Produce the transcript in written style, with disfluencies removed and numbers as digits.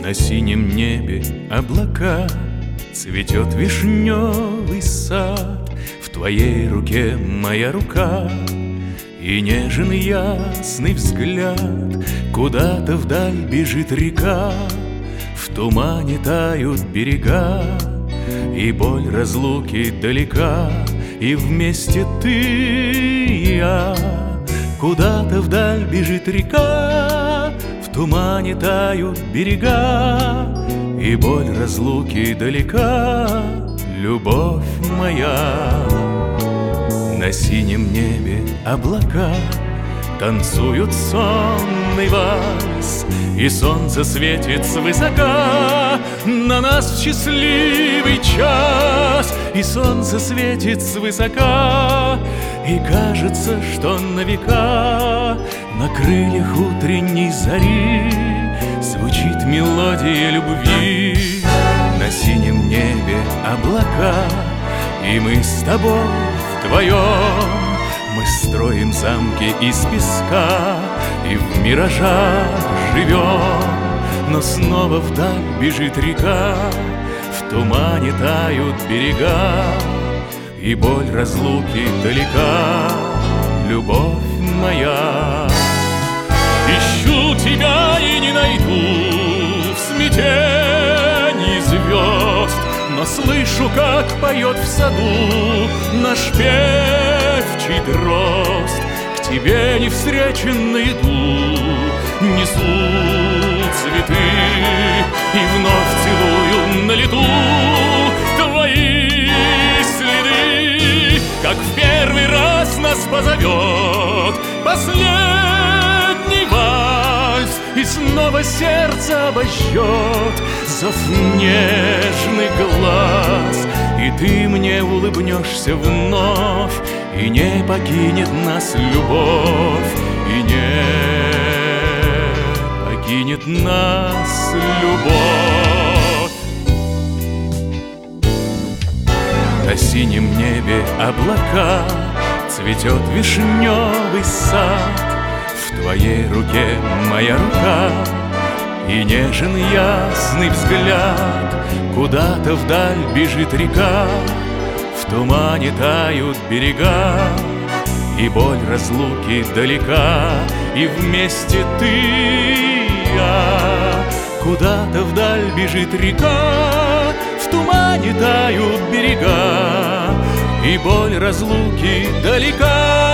На синем небе облака, цветет вишневый сад. В твоей руке моя рука, и нежен ясный взгляд. Куда-то вдаль бежит река, в тумане тают берега, и боль разлуки далека, и вместе ты и я. Куда-то вдаль бежит река, в тумане тают берега, и боль разлуки далека, любовь моя. На синем небе облака танцуют сонный вальс, и солнце светит свысока на нас в счастливый час. И солнце светит свысока, и кажется, что на века на крыльях утренней зари звучит мелодия любви. На синем небе облака, и мы с тобой вдвоем. Мы строим замки из песка и в миражах живем. Но снова вдаль бежит река, в тумане тают берега, и боль разлуки далека, любовь моя. Ищу тебя и не найду в смятении звезд, но слышу, как поет в саду наш певчий дрозд. К тебе не встречен на еду несу цветы, и вновь целую на лету твои следы. Как в первый раз нас позовет последний вальс, и снова сердце обожжет зов нежный глаз. И ты мне улыбнешься вновь, и не покинет нас любовь, и не покинет нас любовь. На синем небе облака, цветет вишневый сад. В твоей руке моя рука, и нежен ясный взгляд. Куда-то вдаль бежит река, в тумане тают берега, и боль разлуки далека, и вместе ты и я. Куда-то вдаль бежит река, в тумане тают берега, и боль разлуки далека.